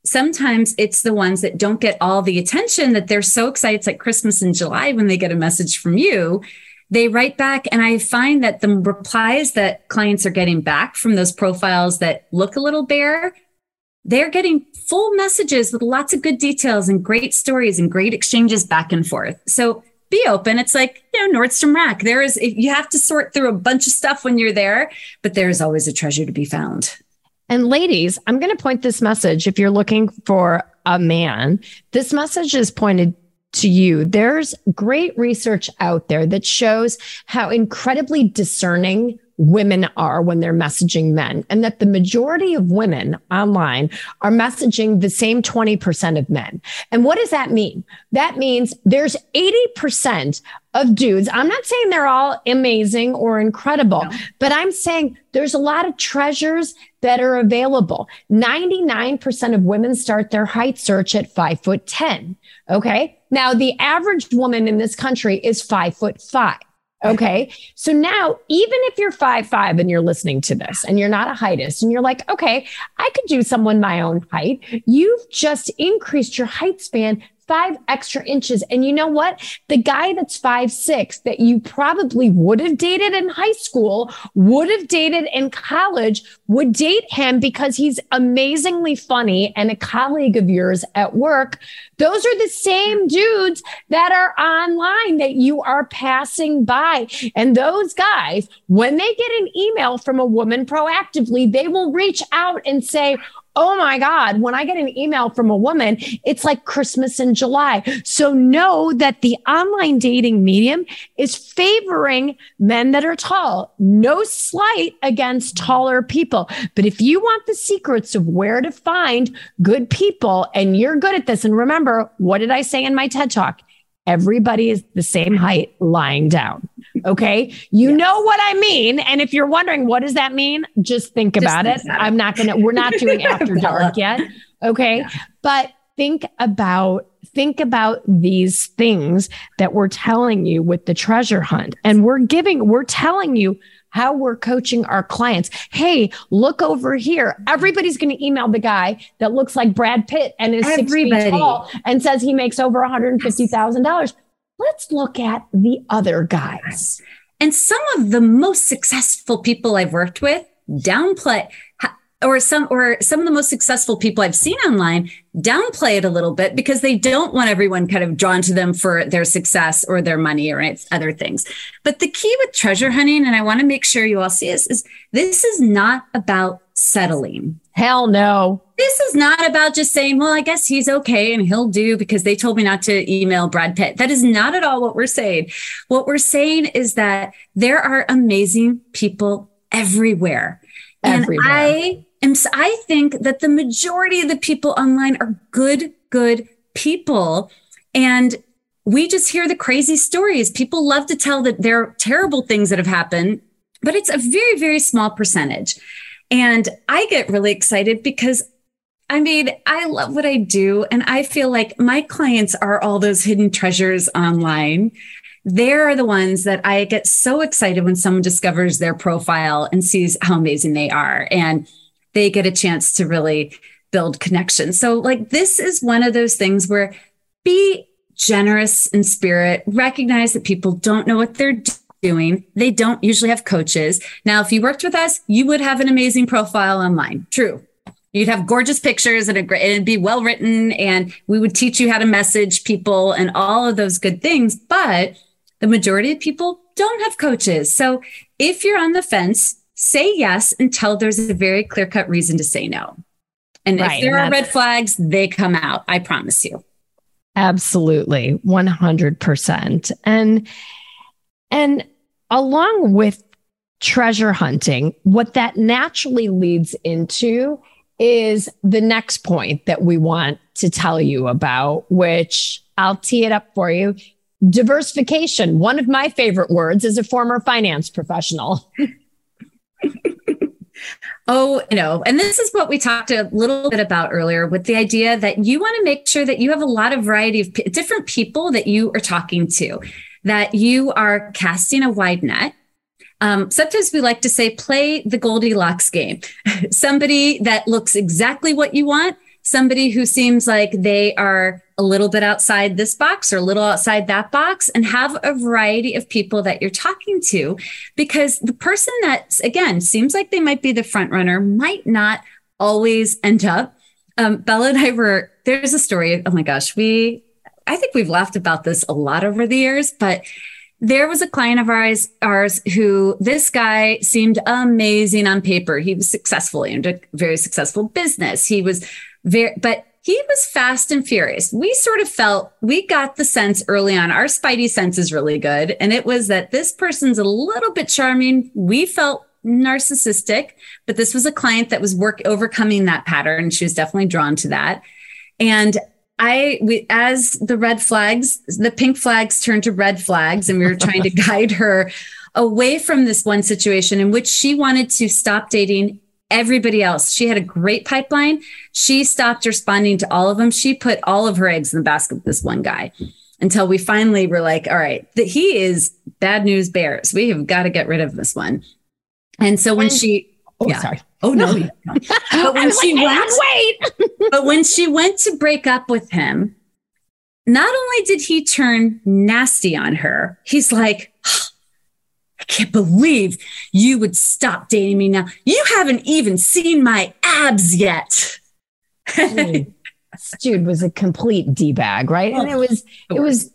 sometimes it's the ones that don't get all the attention that they're so excited. It's like Christmas in July when they get a message from you. They write back, and I find that the replies that clients are getting back from those profiles that look a little bare, they're getting full messages with lots of good details and great stories and great exchanges back and forth. So be open. It's like, you know, Nordstrom Rack. There is, you have to sort through a bunch of stuff when you're there, but there's always a treasure to be found. And ladies, I'm going to point this message. If you're looking for a man, this message is pointed to you. There's great research out there that shows how incredibly discerning women are when they're messaging men, and that the majority of women online are messaging the same twenty percent of men. And what does that mean? That means there's eighty percent of dudes. I'm not saying they're all amazing or incredible, no. but I'm saying there's a lot of treasures that are available. ninety-nine percent of women start their height search at five foot ten. Okay. Now the average woman in this country is five foot five. Okay. So now, even if you're five five and you're listening to this and you're not a heightist and you're like, okay, I could do someone my own height. You've just increased your height span five extra inches. And you know what? The guy that's five six that you probably would have dated in high school, would have dated in college, would date him because he's amazingly funny and a colleague of yours at work. Those are the same dudes that are online that you are passing by. And those guys, when they get an email from a woman proactively, they will reach out and say, oh my God, when I get an email from a woman, it's like Christmas in July. So know that the online dating medium is favoring men that are tall. No slight against taller people. But if you want the secrets of where to find good people, and you're good at this, and remember, what did I say in my TED Talk? Everybody is the same height lying down. Okay. You yes. know what I mean. And if you're wondering, what does that mean? Just think just about think it. About I'm it. not going to, we're not doing After Dark yet. Okay. Yeah. But think about, think about these things that we're telling you with the treasure hunt. And we're giving, we're telling you how we're coaching our clients. Hey, look over here. Everybody's going to email the guy that looks like Brad Pitt and is Everybody. six feet tall and says he makes over one hundred fifty thousand dollars. Let's look at the other guys. And some of the most successful people I've worked with downplay, or some, or some of the most successful people I've seen online downplay it a little bit because they don't want everyone kind of drawn to them for their success or their money or other things. But the key with treasure hunting, and I want to make sure you all see this, is this is not about settling. Hell no. This is not about just saying, well, I guess he's okay and he'll do because they told me not to email Brad Pitt. That is not at all what we're saying. What we're saying is that there are amazing people everywhere. Everywhere. And I am, I think that the majority of the people online are good, good people. And we just hear the crazy stories. People love to tell that there are terrible things that have happened, but it's a very, very small percentage. And I get really excited because, I mean, I love what I do. And I feel like my clients are all those hidden treasures online. They're the ones that I get so excited when someone discovers their profile and sees how amazing they are. And they get a chance to really build connections. So like, this is one of those things where be generous in spirit, recognize that people don't know what they're doing. Doing. They don't usually have coaches. Now, if you worked with us, you would have an amazing profile online. True. You'd have gorgeous pictures and it'd be well written, and we would teach you how to message people and all of those good things. But the majority of people don't have coaches. So if you're on the fence, say yes until there's a very clear-cut reason to say no. And right, if there and are red flags, they come out. I promise you. Absolutely. one hundred percent. And, and, along with treasure hunting, what that naturally leads into is the next point that we want to tell you about, which I'll tee it up for you. Diversification. One of my favorite words as a former finance professional. Oh, no. And this is what we talked a little bit about earlier with the idea that you want to make sure that you have a lot of variety of p- different people that you are talking to, that you are casting a wide net. Um, sometimes we like to say, play the Goldilocks game. Somebody that looks exactly what you want, somebody who seems like they are a little bit outside this box or a little outside that box, and have a variety of people that you're talking to, because the person that, again, seems like they might be the front runner might not always end up. Um, Bella and I were, there's a story. Oh my gosh. We, I think we've laughed about this a lot over the years, but there was a client of ours, ours who, this guy seemed amazing on paper. He was successful, he owned a very successful business. He was very, but he was fast and furious. We sort of felt, we got the sense early on, our spidey sense is really good. And it was that this person's a little bit charming. We felt narcissistic, but this was a client that was work overcoming that pattern. She was definitely drawn to that. And I, we, as the red flags, the pink flags turned to red flags, and we were trying to guide her away from this one situation in which she wanted to stop dating everybody else. She had a great pipeline. She stopped responding to all of them. She put all of her eggs in the basket with this one guy, until we finally were like, all right, that he is bad news bears. We have got to get rid of this one. And so when she, oh, yeah. sorry. Oh, no. no. But when she like, went, wait. But when she went to break up with him, not only did he turn nasty on her, he's like, oh, I can't believe you would stop dating me now. You haven't even seen my abs yet. Dude, this dude was a complete D-bag, right? And it was, it was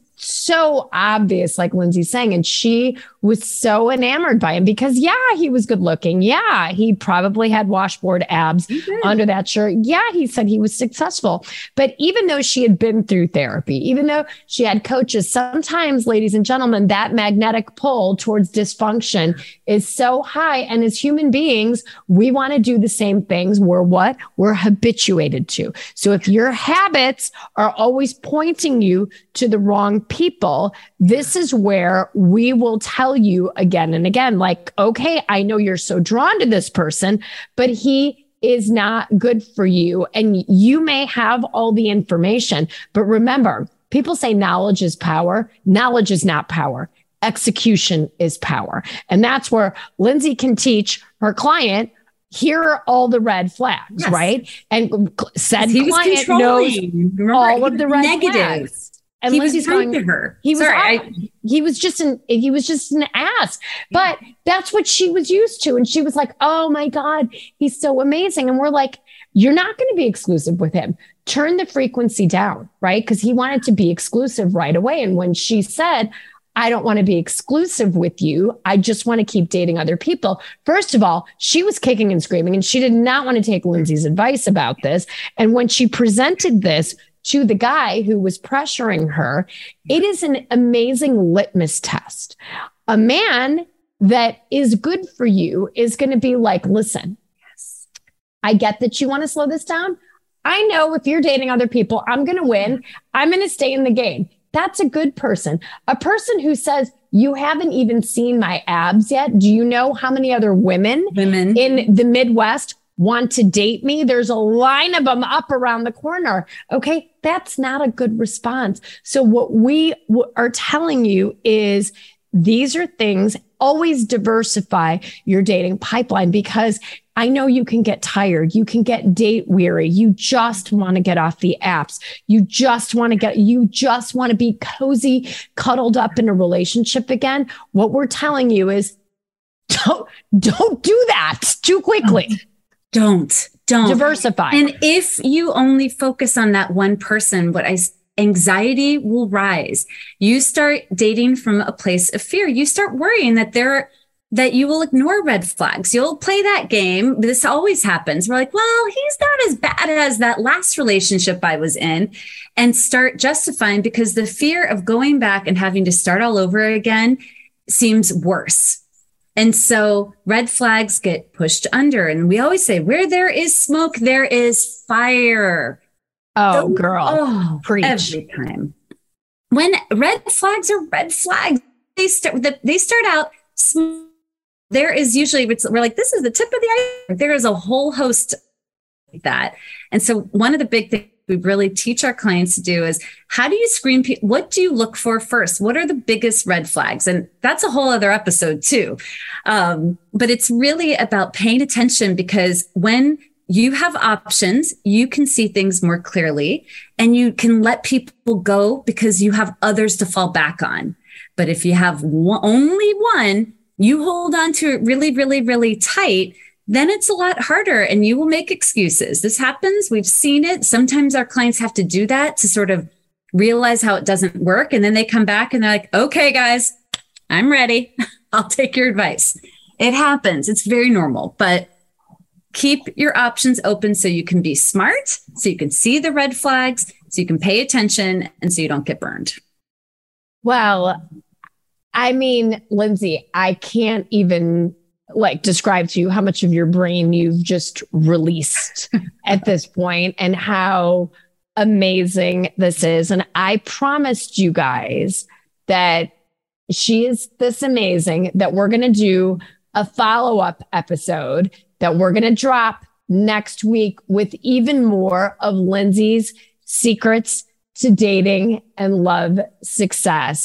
so obvious, like Lindsay's saying, and she was so enamored by him because, yeah, he was good looking. Yeah, he probably had washboard abs under that shirt. Yeah, he said he was successful. But even though she had been through therapy, even though she had coaches, sometimes, ladies and gentlemen, that magnetic pull towards dysfunction is so high. And as human beings, we want to do the same things. We're what? We're habituated to. So if your habits are always pointing you to the wrong people, this is where we will tell you again and again, like, okay, I know you're so drawn to this person, but he is not good for you. And you may have all the information, but remember, people say knowledge is power. Knowledge is not power. Execution is power. And that's where Lindsay can teach her client, here are all the red flags, yes. right? And said client knows Remember, all of the red negative. flags. And he Lindsay's was going to her. He was, Sorry, I, he was just an, he was just an ass, but that's what she was used to. And she was like, oh my God, he's so amazing. And we're like, you're not going to be exclusive with him. Turn the frequency down, right? Because he wanted to be exclusive right away. And when she said, I don't want to be exclusive with you, I just want to keep dating other people. First of all, she was kicking and screaming, and she did not want to take Lindsay's advice about this. And when she presented this to the guy who was pressuring her, it is an amazing litmus test. A man that is good for you is going to be like, listen, yes, I get that you want to slow this down. I know if you're dating other people, I'm going to win. I'm going to stay in the game. That's a good person. A person who says, you haven't even seen my abs yet. Do you know how many other women, women. in the Midwest want to date me? There's a line of them up around the corner. Okay. That's not a good response. So what we w- are telling you is these are things, always diversify your dating pipeline, because I know you can get tired. You can get date weary. You just want to get off the apps. You just want to get, you just want to be cozy, cuddled up in a relationship again. What we're telling you is don't, don't do that too quickly. Don't, don't diversify. And if you only focus on that one person, what I, anxiety will rise. You start dating from a place of fear. You start worrying that there, that you will ignore red flags. You'll play that game. This always happens. We're like, well, he's not as bad as that last relationship I was in, and start justifying because the fear of going back and having to start all over again seems worse. And so red flags get pushed under. And we always say, where there is smoke, there is fire. Oh, Don't, girl. Oh, preach. Every time. When red flags are red flags, they start, they start out small. There is usually, we're like, this is the tip of the iceberg. There is a whole host of that. And so one of the big things we really teach our clients to do is, how do you screen people? What do you look for first? What are the biggest red flags? And that's a whole other episode too. Um, but it's really about paying attention, because when you have options. You can see things more clearly, and you can let people go because you have others to fall back on. But if you have one, only one, you hold on to it really, really, really tight, then it's a lot harder and you will make excuses. This happens. We've seen it. Sometimes our clients have to do that to sort of realize how it doesn't work. And then they come back and they're like, okay, guys, I'm ready. I'll take your advice. It happens. It's very normal, but keep your options open so you can be smart, so you can see the red flags, so you can pay attention, and so you don't get burned. Well, I mean, Lindsay, I can't even like describe to you how much of your brain you've just released at this point and how amazing this is. And I promised you guys that she is this amazing that we're going to do a follow-up episode that we're going to drop next week with even more of Lindsay's secrets to dating and love success.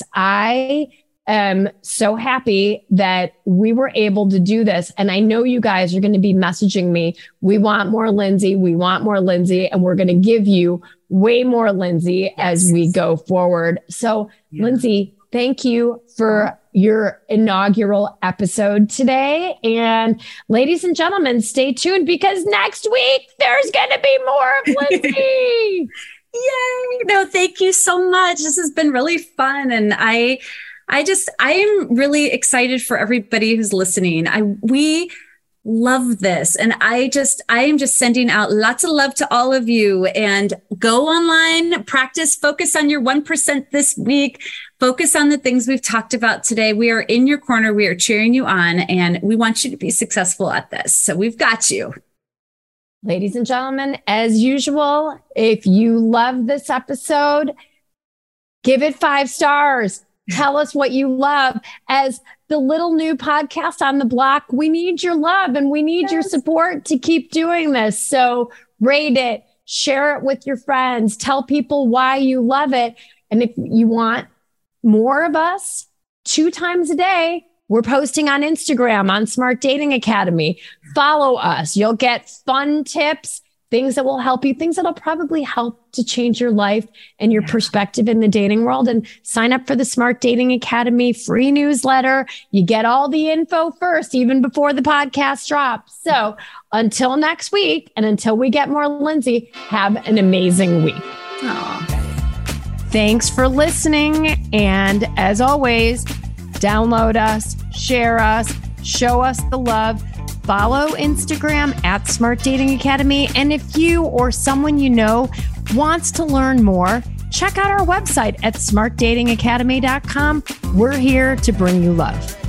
I am so happy that we were able to do this. And I know you guys are going to be messaging me. We want more Lindsay. We want more Lindsay. And we're going to give you way more Lindsay yes. as we go forward. So yeah. Lindsay, thank you for your inaugural episode today. And ladies and gentlemen, stay tuned because next week there's going to be more of Lindsay. Yay. No, thank you so much. This has been really fun. And I, I just, I am really excited for everybody who's listening. I, we love this. And I just, I am just sending out lots of love to all of you, and go online, practice, focus on your one percent this week, focus on the things we've talked about today. We are in your corner. We are cheering you on, and we want you to be successful at this. So we've got you. Ladies and gentlemen, as usual, if you love this episode, give it five stars. Tell us what you love. As the little new podcast on the block, we need your love and we need yes. your support to keep doing this. So rate it, share it with your friends, tell people why you love it. And if you want more of us, two times a day, we're posting on Instagram on Smart Dating Academy. Follow us. You'll get fun tips, things that will help you, things that'll probably help to change your life and your yeah. perspective in the dating world. And sign up for the Smart Dating Academy free newsletter. You get all the info first, even before the podcast drops. So until next week, and until we get more Lindsay, have an amazing week. Aww. Thanks for listening. And as always, download us, share us, show us the love. Follow Instagram at Smart Dating Academy. And if you or someone you know wants to learn more, check out our website at smart dating academy dot com. We're here to bring you love.